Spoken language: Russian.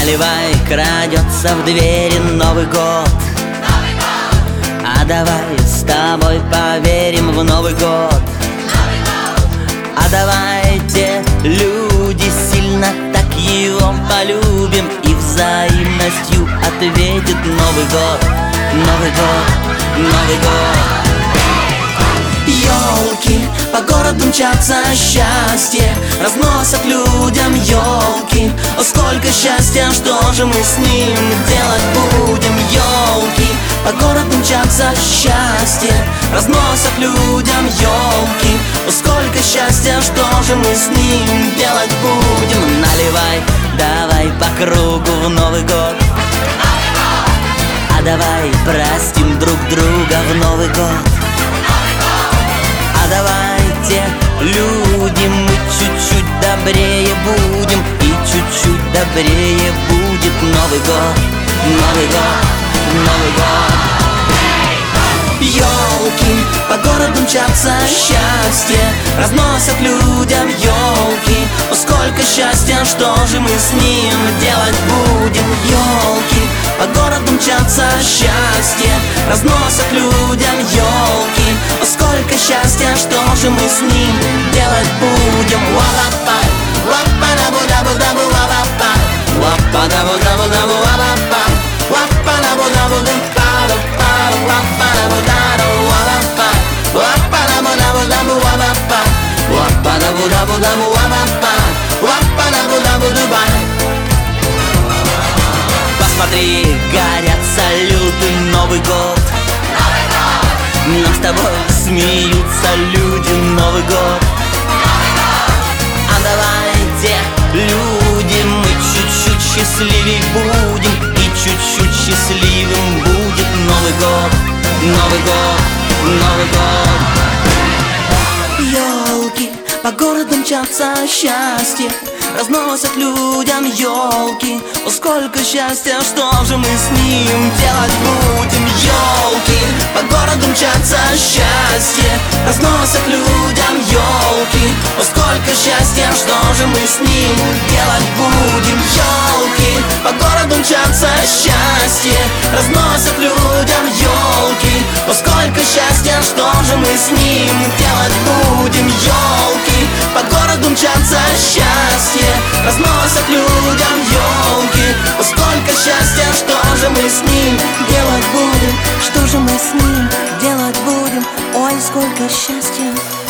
Наливай, крадется в двери Новый год. А давай с тобой поверим в Новый год. А давайте, люди, сильно так его полюбим, и взаимностью ответит Новый год, Новый год, Новый год. Ёлки по городу мчатся, счастье разносят людям ёлки. О, сколько счастья, что же мы с ним делать будем? Ёлки по городу мчатся, счастье разносят людям ёлки. О, сколько счастья, что же мы с ним делать будем? Наливай, давай по кругу в Новый год. А давай простим друг друга в Новый год. А давайте, люди, мы чуть-чуть добрее будем, и чуть-чуть добрее будет Новый год, Новый год, Новый год. Ёлки по городу мчатся, счастье разносят людям ёлки. О, сколько счастья, что же мы с ним делать будем? Ёлки по городу мчатся, счастье разносят людям ёлки. О, сколько счастья, что же мы с ним делать будем? Ва-ла-пай, ва-па-да-бу-да-бу-да-бу, ва-ла-пай, ва-па-да-бу-да-бу-да-бу, ва-ла-пай, ва-па-да-бу-да-бу-да-бу-да-бу, ва-па-да-бу-да-бу, ва-ла-пай, ва-па-да-бу-да-бу-да-бу, ва-ла-пай, ва-па-да-бу-да-бу-да-бу, ва-ла-пай, ва-па-да-бу-да-бу-да-бай. Посмотри, горят салюты, Новый год. Нам с тобой смеются люди, Новый год. А давайте, люди, мы чуть-чуть счастливей будем, и чуть-чуть счастливым будет Новый год, Новый год, Новый год. Ёлки по городу мчатся, счастье разносят людям ёлки. О, сколько счастья, что же мы с ним делать будем? Ёлки по городу мчатся, счастье разносят людям ёлки. О, сколько счастья, что же мы с ним делать будем? Ёлки по городу мчатся, счастье разносят людям ёлки. О, сколько счастья, что же мы с ним делать будем? Ёлки по городу мчатся, счастье разносят людям ёлки. О, сколько счастья, что же мы с ним делать будем? Что же мы с ним делать будем? Ой, сколько счастья.